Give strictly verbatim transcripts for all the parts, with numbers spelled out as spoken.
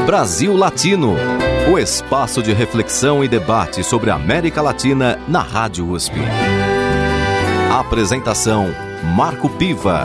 Brasil Latino, o espaço de reflexão e debate sobre a América Latina na Rádio U S P. Apresentação: Marco Piva.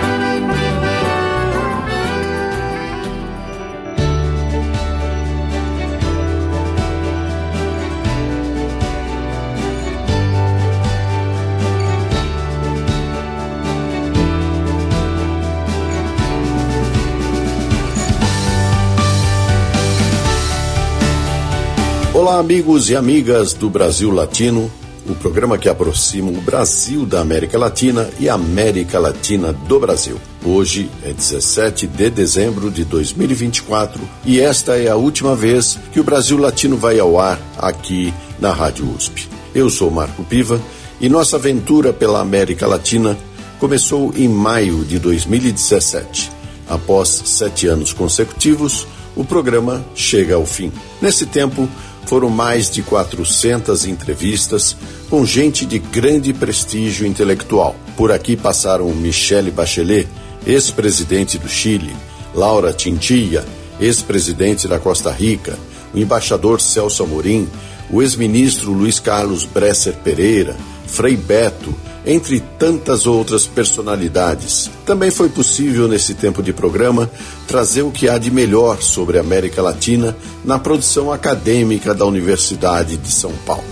Olá, amigos e amigas do Brasil Latino, o programa que aproxima o Brasil da América Latina e a América Latina do Brasil. Hoje é dezessete de dezembro de dois mil e vinte e quatro e esta é a última vez que o Brasil Latino vai ao ar aqui na Rádio U S P. Eu sou Marco Piva e nossa aventura pela América Latina começou em maio de dois mil e dezessete. Após sete anos consecutivos, o programa chega ao fim. Nesse tempo, foram mais de quatrocentas entrevistas com gente de grande prestígio intelectual. Por aqui passaram Michelle Bachelet, ex-presidente do Chile, Laura Chinchilla, ex-presidente da Costa Rica, o embaixador Celso Amorim, o ex-ministro Luiz Carlos Bresser Pereira, Frei Beto, entre tantas outras personalidades. Também foi possível, nesse tempo de programa, trazer o que há de melhor sobre a América Latina na produção acadêmica da Universidade de São Paulo.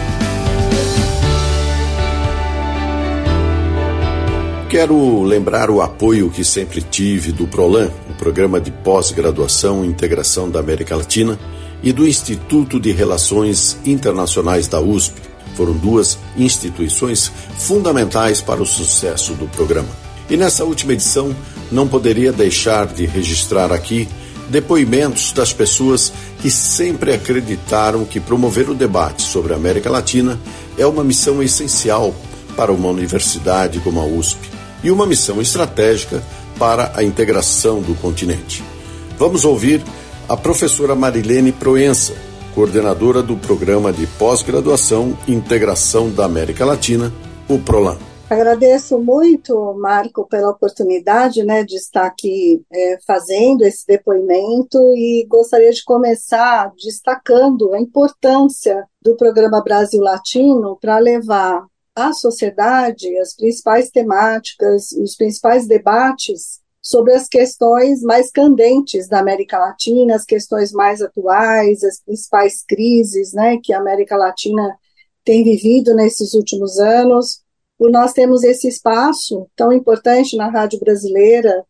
Quero lembrar o apoio que sempre tive do PROLAN, o Programa de Pós-Graduação e Integração da América Latina, e do Instituto de Relações Internacionais da U S P. Foram duas instituições fundamentais para o sucesso do programa. E nessa última edição, não poderia deixar de registrar aqui depoimentos das pessoas que sempre acreditaram que promover o debate sobre a América Latina é uma missão essencial para uma universidade como a U S P e uma missão estratégica para a integração do continente. Vamos ouvir a professora Marilene Proença, coordenadora do Programa de Pós-Graduação e Integração da América Latina, o PROLAN. Agradeço muito, Marco, pela oportunidade, né, de estar aqui é, fazendo esse depoimento e gostaria de começar destacando a importância do Programa Brasil Latino para levar à sociedade as principais temáticas e os principais debates sobre as questões mais candentes da América Latina, as questões mais atuais, as principais crises, né, que a América Latina tem vivido nesses últimos anos. Por nós temos esse espaço tão importante na rádio brasileira,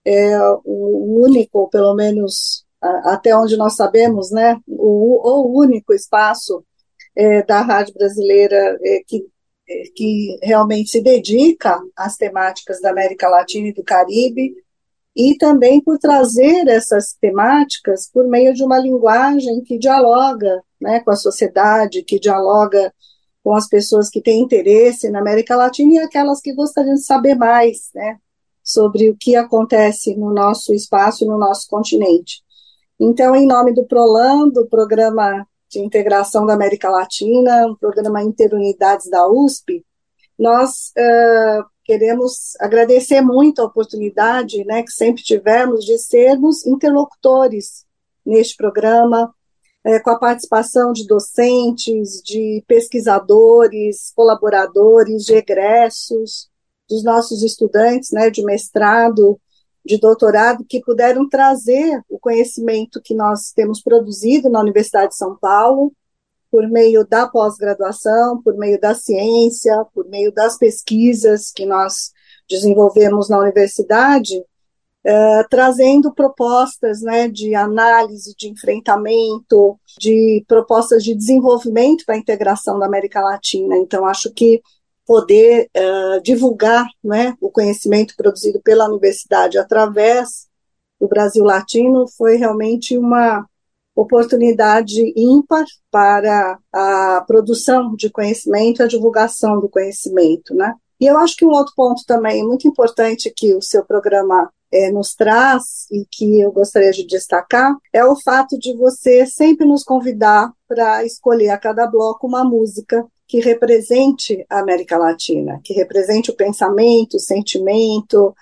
é o único, pelo menos a, até onde nós sabemos, né, o, o único espaço é, da rádio brasileira é, que, é, que realmente se dedica às temáticas da América Latina e do Caribe, e também por trazer essas temáticas por meio de uma linguagem que dialoga, né, com a sociedade, que dialoga com as pessoas que têm interesse na América Latina e aquelas que gostariam de saber mais, né, sobre o que acontece no nosso espaço e no nosso continente. Então, em nome do PROLAN, do Programa de Integração da América Latina, um programa Interunidades da U S P, nós uh, queremos agradecer muito a oportunidade, né, que sempre tivemos de sermos interlocutores neste programa, é, com a participação de docentes, de pesquisadores, colaboradores, de egressos, dos nossos estudantes, né, de mestrado, de doutorado, que puderam trazer o conhecimento que nós temos produzido na Universidade de São Paulo, por meio da pós-graduação, por meio da ciência, por meio das pesquisas que nós desenvolvemos na universidade, eh, trazendo propostas, né, de análise, de enfrentamento, de propostas de desenvolvimento para a integração da América Latina. Então, acho que poder eh, divulgar, né, o conhecimento produzido pela universidade através do Brasil Latino foi realmente uma oportunidade ímpar para a produção de conhecimento e a divulgação do conhecimento, né? E eu acho que um outro ponto também muito importante que o seu programa é, nos traz e que eu gostaria de destacar é o fato de você sempre nos convidar para escolher a cada bloco uma música que represente a América Latina, que represente o pensamento, o sentimento,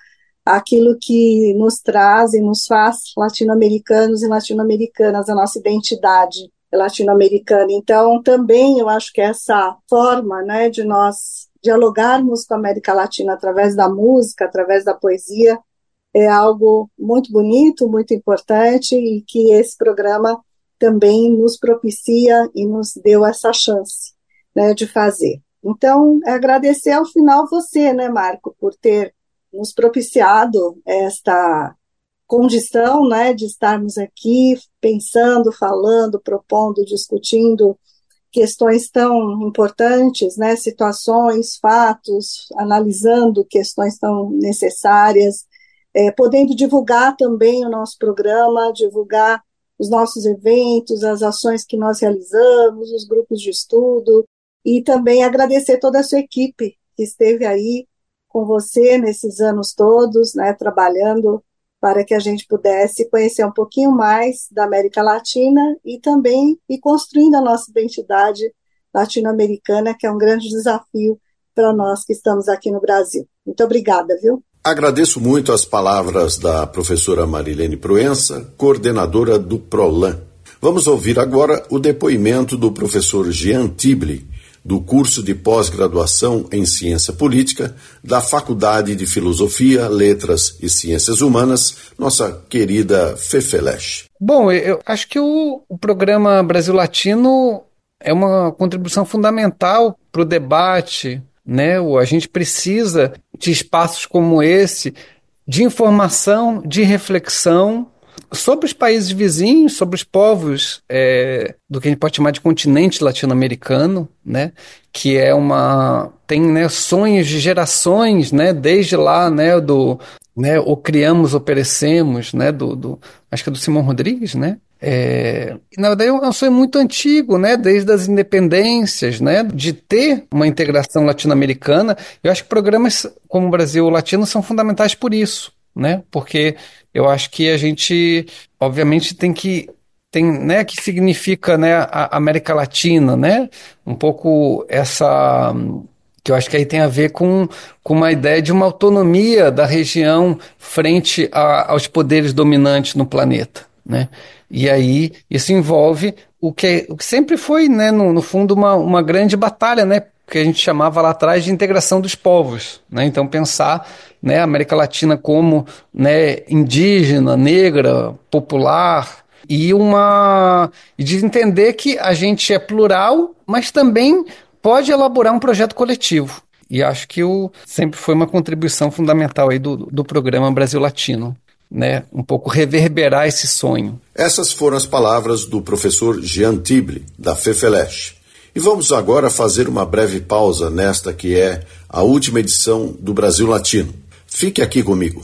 aquilo que nos traz e nos faz latino-americanos e latino-americanas, a nossa identidade latino-americana. Então, também eu acho que essa forma, né, de nós dialogarmos com a América Latina através da música, através da poesia, é algo muito bonito, muito importante, e que esse programa também nos propicia e nos deu essa chance, né, de fazer. Então, agradecer ao final você, né, Marco, por ter nos propiciado esta condição, né, de estarmos aqui pensando, falando, propondo, discutindo questões tão importantes, né, situações, fatos, analisando questões tão necessárias, é, podendo divulgar também o nosso programa, divulgar os nossos eventos, as ações que nós realizamos, os grupos de estudo, e também agradecer toda a sua equipe que esteve aí com você nesses anos todos, né, trabalhando para que a gente pudesse conhecer um pouquinho mais da América Latina e também ir construindo a nossa identidade latino-americana, que é um grande desafio para nós que estamos aqui no Brasil. Muito obrigada, viu? Agradeço muito as palavras da professora Marilene Proença, coordenadora do PROLAN. Vamos ouvir agora o depoimento do professor Jean Tibli, do curso de pós-graduação em Ciência Política da Faculdade de Filosofia, Letras e Ciências Humanas, nossa querida FEFELESH. Bom, eu acho que o, o programa Brasil Latino é uma contribuição fundamental para o debate, né? A gente precisa de espaços como esse, de informação, de reflexão sobre os países vizinhos, sobre os povos é, do que a gente pode chamar de continente latino-americano, né, que é uma tem, né, sonhos de gerações, né, desde lá, né, do, né, o criamos ou perecemos, né, do, do acho que é do Simão Rodrigues, né. É, na verdade é um sonho muito antigo, né, desde as independências, né, de ter uma integração latino-americana. Eu acho que programas como o Brasil Latino são fundamentais por isso, né, porque eu acho que a gente, obviamente, tem que, tem, né, que significa, né, a América Latina, né, um pouco essa, que eu acho que aí tem a ver com, com uma ideia de uma autonomia da região frente a, aos poderes dominantes no planeta, né, e aí isso envolve o que, o que sempre foi, né, no, no fundo, uma, uma grande batalha, né, que a gente chamava lá atrás de integração dos povos, né? Então pensar, né, a América Latina como, né, indígena, negra, popular, e uma e de entender que a gente é plural, mas também pode elaborar um projeto coletivo. E acho que o, sempre foi uma contribuição fundamental aí do, do programa Brasil Latino, né? Um pouco reverberar esse sonho. Essas foram as palavras do professor Jean Tibli, da FEFELESH. E vamos agora fazer uma breve pausa nesta que é a última edição do Brasil Latino. Fique aqui comigo.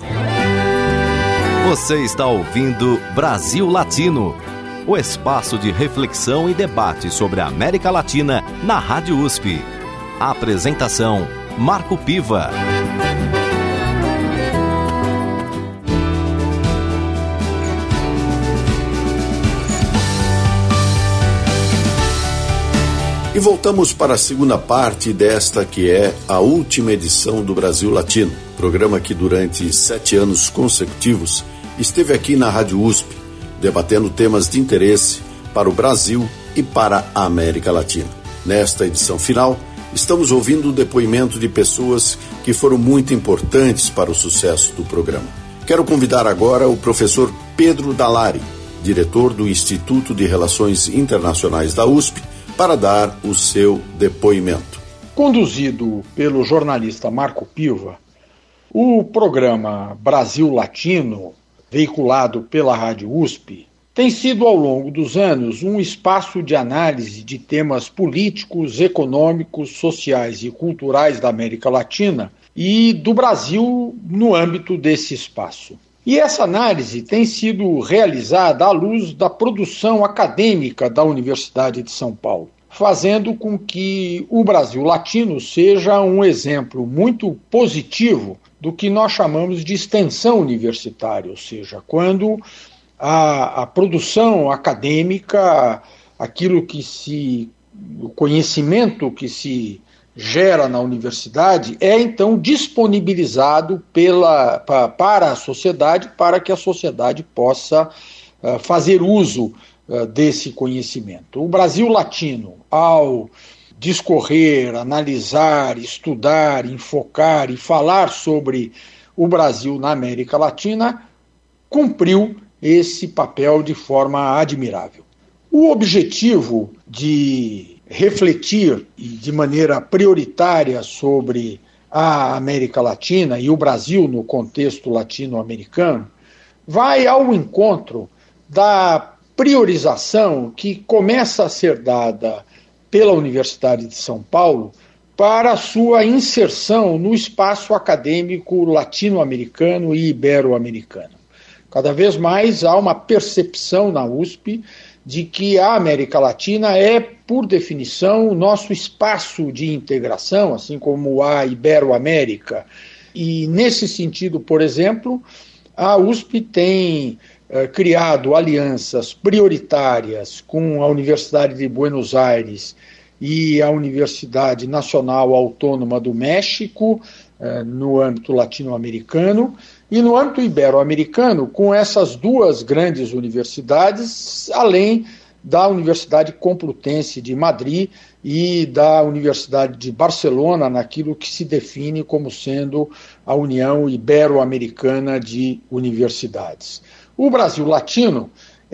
Você está ouvindo Brasil Latino, o espaço de reflexão e debate sobre a América Latina na Rádio U S P. A apresentação, Marco Piva. E voltamos para a segunda parte desta que é a última edição do Brasil Latino, programa que durante sete anos consecutivos esteve aqui na Rádio U S P, debatendo temas de interesse para o Brasil e para a América Latina. Nesta edição final, estamos ouvindo o depoimento de pessoas que foram muito importantes para o sucesso do programa. Quero convidar agora o professor Pedro Dalari, diretor do Instituto de Relações Internacionais da U S P, para dar o seu depoimento. Conduzido pelo jornalista Marco Piva, o programa Brasil Latino, veiculado pela Rádio U S P, tem sido ao longo dos anos um espaço de análise de temas políticos, econômicos, sociais e culturais da América Latina e do Brasil no âmbito desse espaço. E essa análise tem sido realizada à luz da produção acadêmica da Universidade de São Paulo, fazendo com que o Brasil Latino seja um exemplo muito positivo do que nós chamamos de extensão universitária, ou seja, quando a, a produção acadêmica, aquilo que se, o conhecimento que se gera na universidade é então disponibilizado pela, pa, para a sociedade, para que a sociedade possa uh, fazer uso uh, desse conhecimento. O Brasil Latino, ao discorrer, analisar, estudar, enfocar e falar sobre o Brasil na América Latina, cumpriu esse papel de forma admirável. O objetivo de refletir de maneira prioritária sobre a América Latina e o Brasil no contexto latino-americano vai ao encontro da priorização que começa a ser dada pela Universidade de São Paulo para a sua inserção no espaço acadêmico latino-americano e ibero-americano. Cada vez mais há uma percepção na U S P de que a América Latina é, por definição, o nosso espaço de integração, assim como a Ibero-América. E, nesse sentido, por exemplo, a U S P tem eh, criado alianças prioritárias com a Universidade de Buenos Aires e a Universidade Nacional Autônoma do México, eh, no âmbito latino-americano, e no âmbito ibero-americano, com essas duas grandes universidades, além da Universidade Complutense de Madrid e da Universidade de Barcelona, naquilo que se define como sendo a União Ibero-Americana de Universidades. O Brasil Latino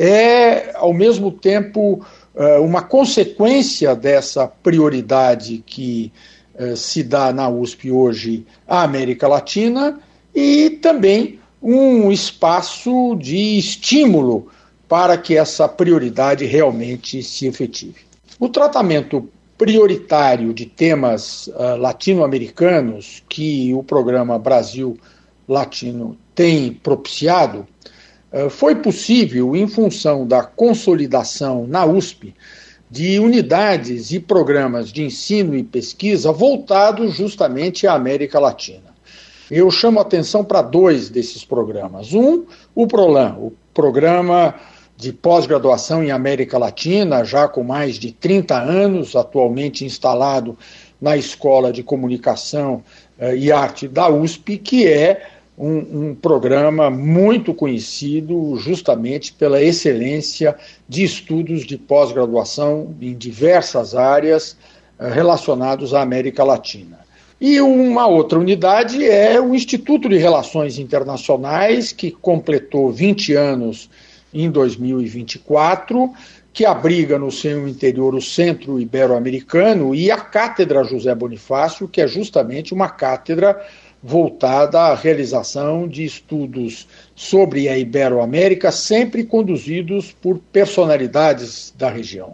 é, ao mesmo tempo, uma consequência dessa prioridade que se dá na U S P hoje à América Latina, e também um espaço de estímulo para que essa prioridade realmente se efetive. O tratamento prioritário de temas uh, latino-americanos que o programa Brasil Latino tem propiciado uh, foi possível em função da consolidação na U S P de unidades e programas de ensino e pesquisa voltados justamente à América Latina. Eu chamo a atenção para dois desses programas. Um, o PROLAN, o Programa de Pós-Graduação em América Latina, já com mais de trinta anos, atualmente instalado na Escola de Comunicação eh, e Arte da U S P, que é um, um programa muito conhecido justamente pela excelência de estudos de pós-graduação em diversas áreas eh, relacionados à América Latina. E uma outra unidade é o Instituto de Relações Internacionais, que completou vinte anos em dois mil e vinte e quatro, que abriga no seu interior o Centro Ibero-Americano e a Cátedra José Bonifácio, que é justamente uma cátedra voltada à realização de estudos sobre a Ibero-América, sempre conduzidos por personalidades da região.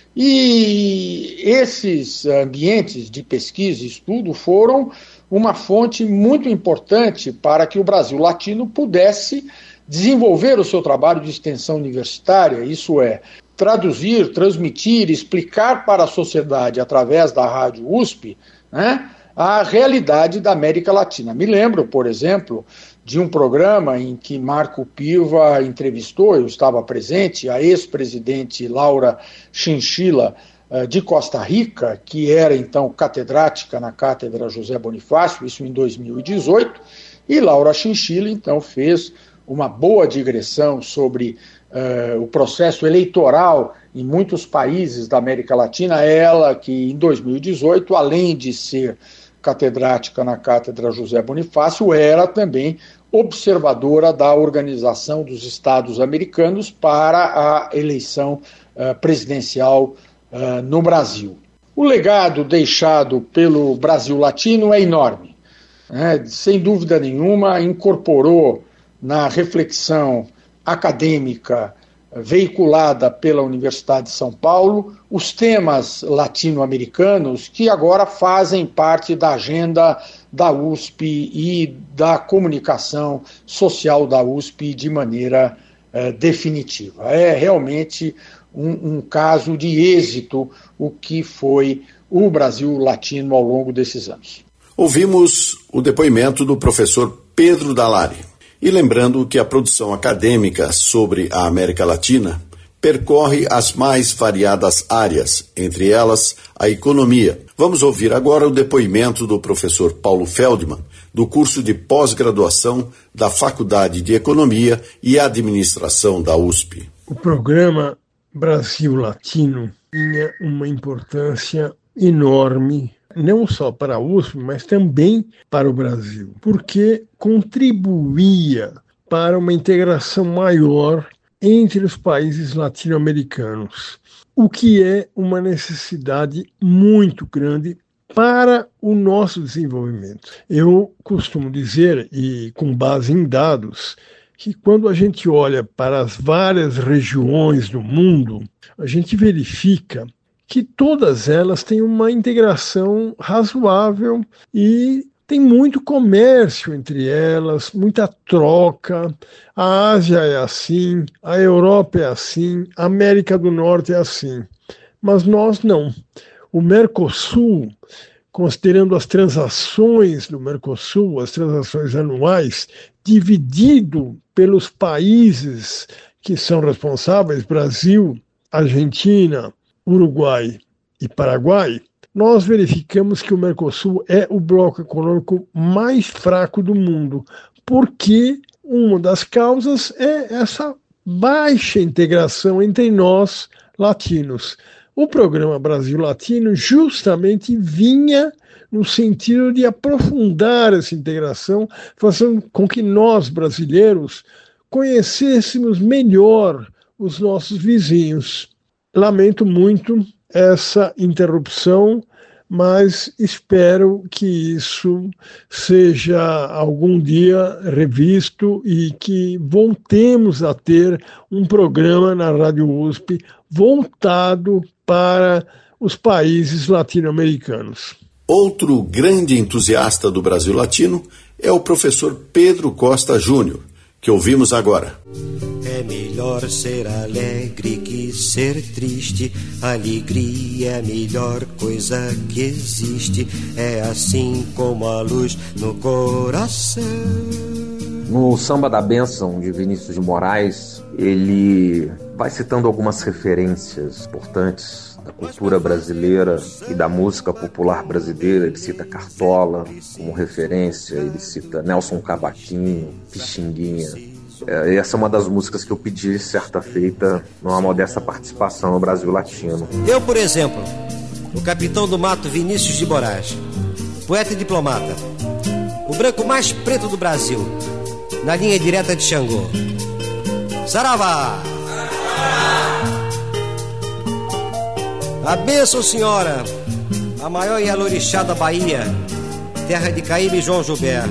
E esses ambientes de pesquisa e estudo foram uma fonte muito importante para que o Brasil Latino pudesse desenvolver o seu trabalho de extensão universitária, isso é, traduzir, transmitir, explicar para a sociedade, através da Rádio U S P, né, a realidade da América Latina. Me lembro, por exemplo, de um programa em que Marco Piva entrevistou, eu estava presente, a ex-presidente Laura Chinchilla de Costa Rica, que era então catedrática na Cátedra José Bonifácio, isso em dois mil e dezoito, e Laura Chinchilla então fez uma boa digressão sobre uh, o processo eleitoral em muitos países da América Latina, ela que em dois mil e dezoito, além de ser catedrática na Cátedra José Bonifácio, era também observadora da Organização dos Estados Americanos para a eleição uh, presidencial uh, no Brasil. O legado deixado pelo Brasil Latino é enorme. Né? Sem dúvida nenhuma, incorporou na reflexão acadêmica veiculada pela Universidade de São Paulo os temas latino-americanos que agora fazem parte da agenda da U S P e da comunicação social da U S P de maneira eh, definitiva. É realmente um, um caso de êxito o que foi o Brasil Latino ao longo desses anos. Ouvimos o depoimento do professor Pedro Dallari. E lembrando que a produção acadêmica sobre a América Latina percorre as mais variadas áreas, entre elas a economia. Vamos ouvir agora o depoimento do professor Paulo Feldman, do curso de pós-graduação da Faculdade de Economia e Administração da U S P. O programa Brasil Latino tinha uma importância enorme, não só para a U S P, mas também para o Brasil, porque contribuía para uma integração maior entre os países latino-americanos, o que é uma necessidade muito grande para o nosso desenvolvimento. Eu costumo dizer, e com base em dados, que quando a gente olha para as várias regiões do mundo, a gente verifica que todas elas têm uma integração razoável e tem muito comércio entre elas, muita troca. A Ásia é assim, a Europa é assim, a América do Norte é assim. Mas nós não. O Mercosul, considerando as transações do Mercosul, as transações anuais, dividido pelos países que são responsáveis, Brasil, Argentina, Uruguai e Paraguai, nós verificamos que o Mercosul é o bloco econômico mais fraco do mundo, porque uma das causas é essa baixa integração entre nós, latinos. O programa Brasil Latino justamente vinha no sentido de aprofundar essa integração, fazendo com que nós, brasileiros, conhecêssemos melhor os nossos vizinhos. Lamento muito essa interrupção, mas espero que isso seja algum dia revisto e que voltemos a ter um programa na Rádio U S P voltado para os países latino-americanos. Outro grande entusiasta do Brasil Latino é o professor Pedro Costa Júnior, que ouvimos agora. É melhor ser alegre que ser triste. Alegria é a melhor coisa que existe. É assim como a luz no coração. No Samba da Bênção, de Vinícius de Moraes, ele vai citando algumas referências importantes da cultura brasileira e da música popular brasileira. Ele cita Cartola como referência, ele cita Nelson Cavaquinho, Pixinguinha. É, essa é uma das músicas que eu pedi certa feita numa modesta participação no Brasil Latino. Eu, por exemplo, o capitão do mato Vinícius de Moraes, poeta e diplomata, o branco mais preto do Brasil, na linha direta de Xangô. Saravá! A bênção, senhora, a maior e alorixá da Bahia, terra de Caíbe e João Gilberto.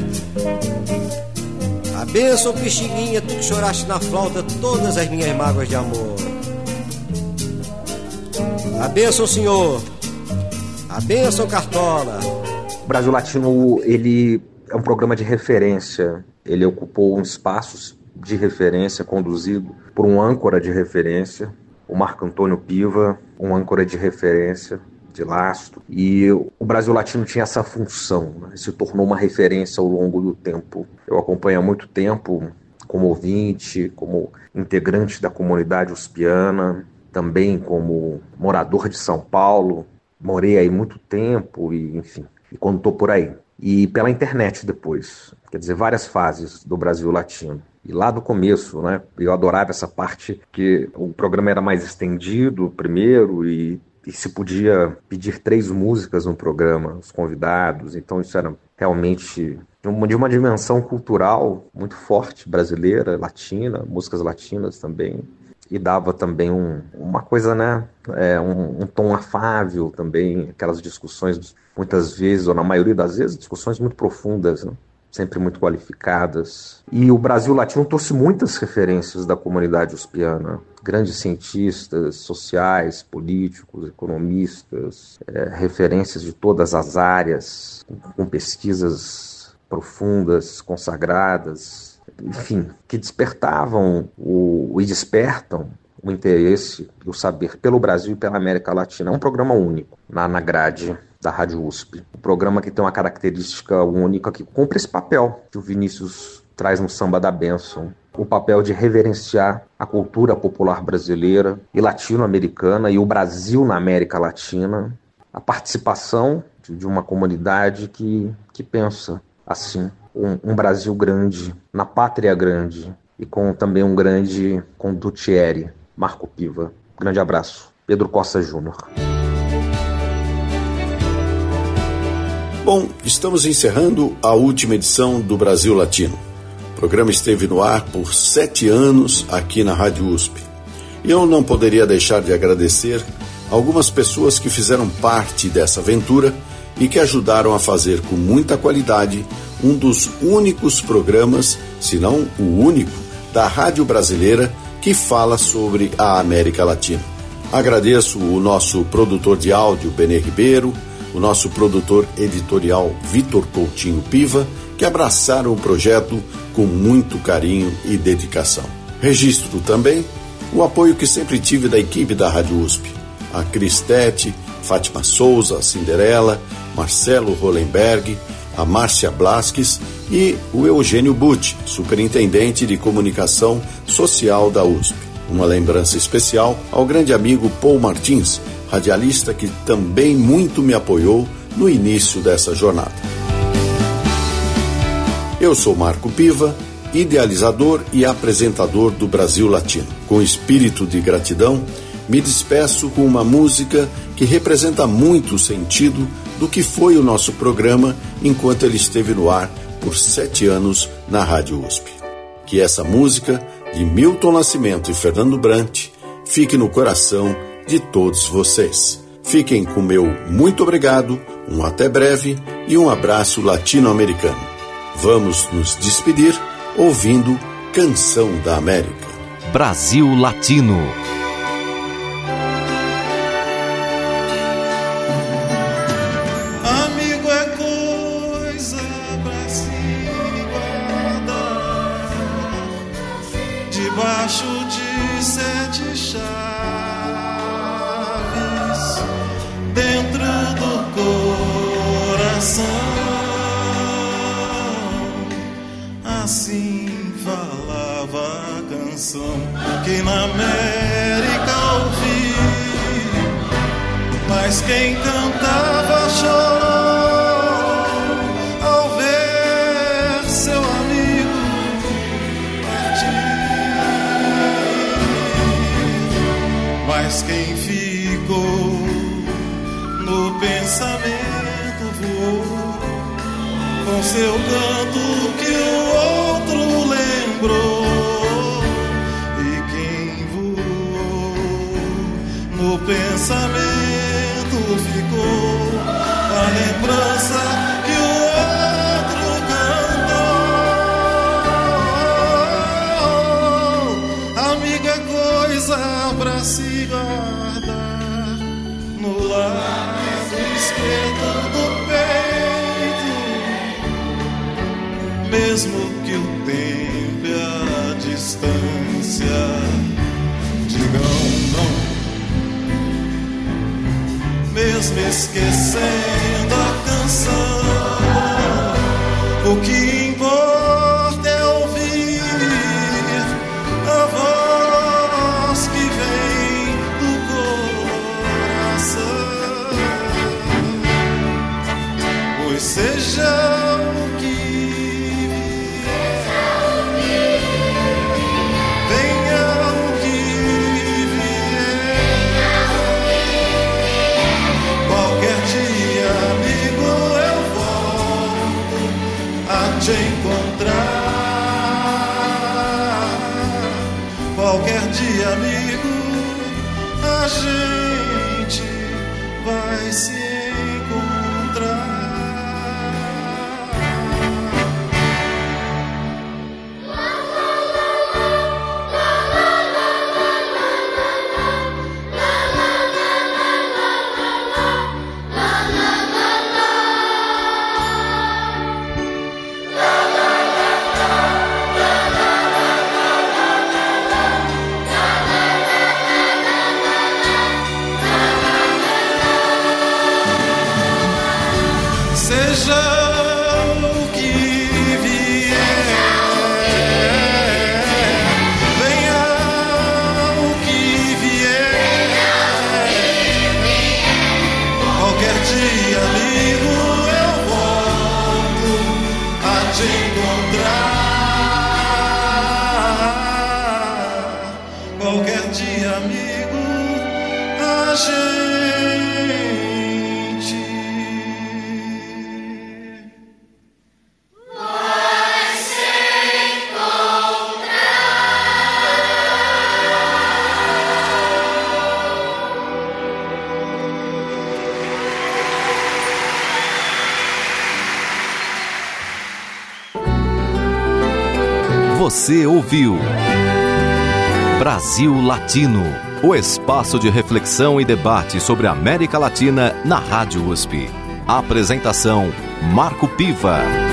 A bênção, Pixinguinha, tu que choraste na flauta todas as minhas mágoas de amor. A bênção, senhor, a bênção, Cartola. O Brasil Latino, ele é um programa de referência. Ele ocupou um espaço de referência conduzido por um âncora de referência, o Marco Antônio Piva, um âncora de referência, de lastro. E o Brasil Latino tinha essa função, né? Se tornou uma referência ao longo do tempo. Eu acompanho há muito tempo como ouvinte, como integrante da comunidade uspiana, também como morador de São Paulo. Morei aí muito tempo e, enfim, e quando estou por aí. E pela internet depois, quer dizer, várias fases do Brasil Latino. E lá do começo, né, eu adorava essa parte que o programa era mais estendido primeiro e, e se podia pedir três músicas no programa, os convidados. Então isso era realmente de uma, de uma dimensão cultural muito forte, brasileira, latina, músicas latinas também. E dava também um, uma coisa, né, é, um, um tom afável também, aquelas discussões, muitas vezes, ou na maioria das vezes, discussões muito profundas, né? Sempre muito qualificadas. E o Brasil Latino trouxe muitas referências da comunidade uspiana, grandes cientistas sociais, políticos, economistas, é, referências de todas as áreas, com pesquisas profundas, consagradas, enfim, que despertavam o, e despertam o interesse e o saber pelo Brasil e pela América Latina. É um programa único na, na grade da Rádio U S P. Um programa que tem uma característica única, que cumpre esse papel que o Vinícius traz no Samba da Bênção. o papel de reverenciar a cultura popular brasileira e latino-americana e o Brasil na América Latina, a participação de uma comunidade que, que pensa assim, um, um Brasil grande, na pátria grande, e com também um grande condottiere, Marco Piva. Grande abraço. Pedro Costa Júnior. Bom, estamos encerrando a última edição do Brasil Latino. O programa esteve no ar por sete anos aqui na Rádio U S P. E eu não poderia deixar de agradecer algumas pessoas que fizeram parte dessa aventura e que ajudaram a fazer com muita qualidade um dos únicos programas, se não o único, da rádio brasileira que fala sobre a América Latina. Agradeço o nosso produtor de áudio, Benê Ribeiro, o nosso produtor editorial, Vitor Coutinho Piva, que abraçaram o projeto com muito carinho e dedicação. Registro também o apoio que sempre tive da equipe da Rádio U S P, a Cristete, Fátima Souza, Cinderela, Marcelo Hollenberg, a Márcia Blasques e o Eugênio Butti, superintendente de comunicação social da U S P. Uma lembrança especial ao grande amigo Paul Martins, radialista que também muito me apoiou no início dessa jornada. Eu sou Marco Piva, idealizador e apresentador do Brasil Latino. Com espírito de gratidão, me despeço com uma música que representa muito o sentido do que foi o nosso programa enquanto ele esteve no ar por sete anos na Rádio U S P. Que essa música, de Milton Nascimento e Fernando Brant, fique no coração de todos vocês. Fiquem com meu muito obrigado, um até breve e um abraço latino-americano. Vamos nos despedir ouvindo Canção da América. Brasil Latino. Amigo é coisa pra se guardar debaixo de sete chaves dentro do coração. Assim falava a canção que na América ouvi, mas quem cantava chorou ao ver seu amigo partir. Mas quem ficou no pensamento voou com seu canto que o outro lembrou. E quem voou no pensamento ficou a lembrança que o outro cantou. Amiga é coisa pra se guardar no lado esquerdo do peito, mesmo que o tempo e a distância digam não. Mesmo esquecendo a canção, o que importa é ouvir a voz que vem do coração. Pois seja o que vier, venha o que te encontrar. Qualquer dia, amigo, a gente vai se encontrar. qualquer dia, amigo, a gente vai se encontrar. Você ouviu Brasil Latino, o espaço de reflexão e debate sobre a América Latina na Rádio U S P. Apresentação: Marco Piva.